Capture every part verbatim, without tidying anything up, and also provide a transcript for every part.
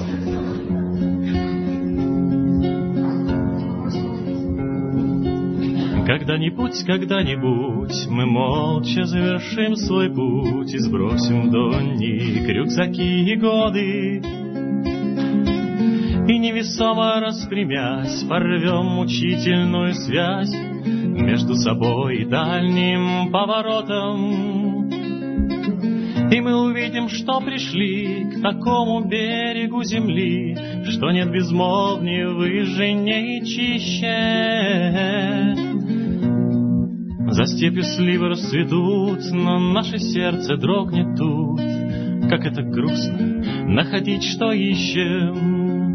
Когда-нибудь, когда-нибудь мы молча завершим свой путь и сбросим в донник рюкзаки и годы, и невесомо распрямясь порвем мучительную связь между собой и дальним поворотом. И мы увидим, что пришли к такому берегу земли, что нет безмолвнее, выше, и чище. За степью сливы расцветут, но наше сердце дрогнет тут. Как это грустно находить, что ищем.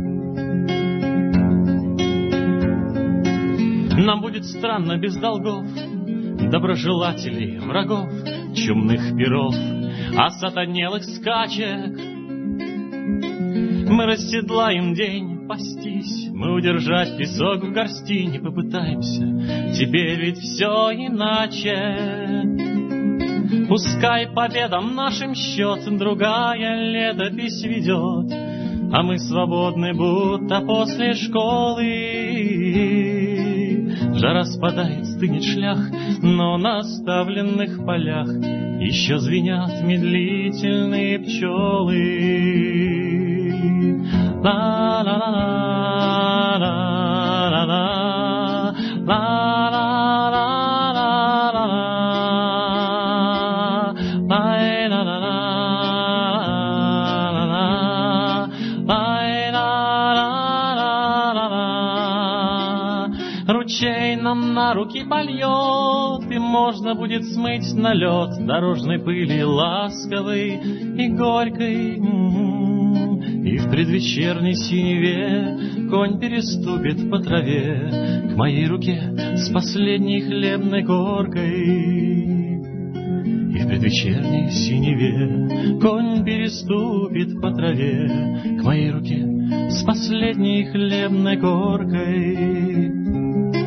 Нам будет странно без долгов, доброжелателей, врагов, чумных перов, осатанелых скачек. Мы расседлаем день пастись, мы удержать песок в горсти не попытаемся. Теперь ведь все иначе. Пускай победам нашим счет другая летопись ведет, а мы свободны, будто после школы. Жара спадает, стынет шлях, но на оставленных полях еще звенят медлительные пчелы. Ла-ла-ла-ла-ла-ла-ла, ла-ла-ла-ла-ла-ла, лай-ла-ла-ла-ла-ла-ла-ла-ла. Ручей нам на руки польет, и можно будет смыть налет дорожной пыли ласковой и горькой. И в предвечерней синеве конь переступит по траве к моей руке с последней хлебной горкой. И в предвечерней синеве конь переступит по траве к моей руке с последней хлебной горкой.